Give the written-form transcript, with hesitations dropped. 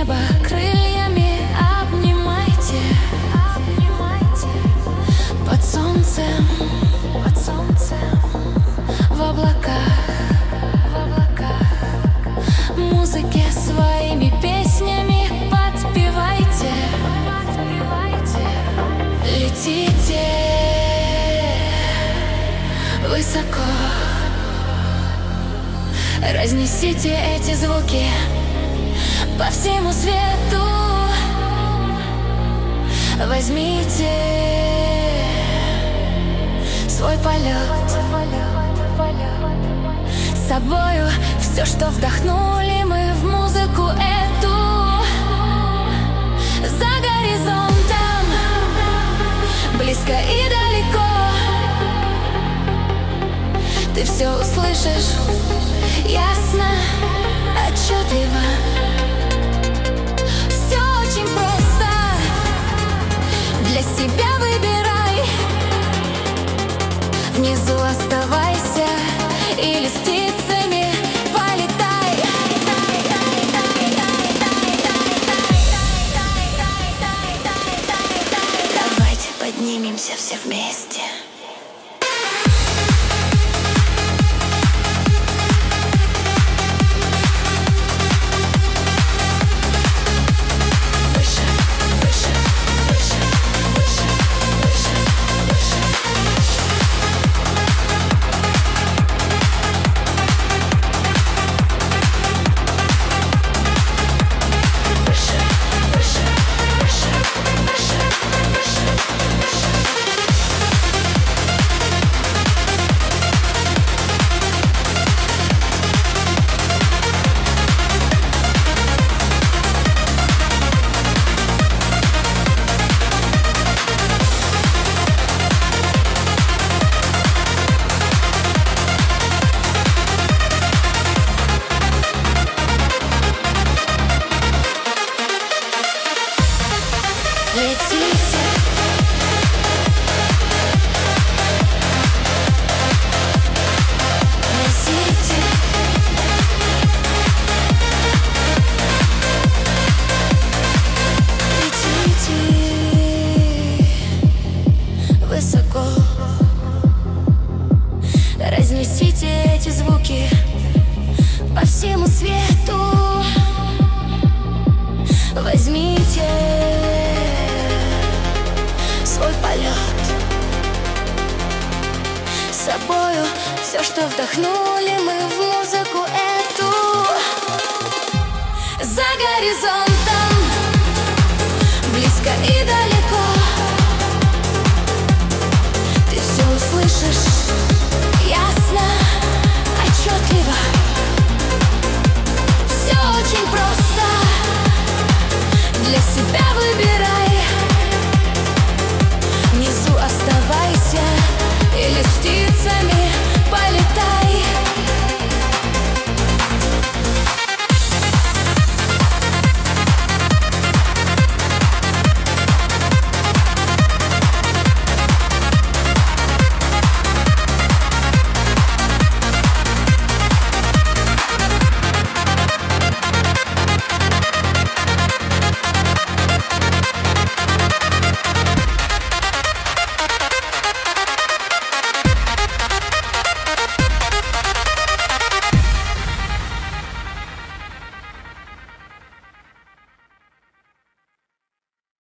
небо крыльями обнимайте, под солнцем, в облаках, музыке своими песнями подпевайте, летите высоко, разнесите эти звуки по всему свету. Возьмите свой полет с собою, все, что вдохнули мы в музыку эту. За горизонтом, близко и далеко, ты все услышишь ясно, отчетливо. Все очень просто, для себя выбирай. Внизу оставайся или с птицами полетай. Давайте поднимемся все вместе. Высоко разнесите эти звуки по всему свету. Возьмите свой полет с собою, все, что вдохнули мы в музыку эту. За горизонт.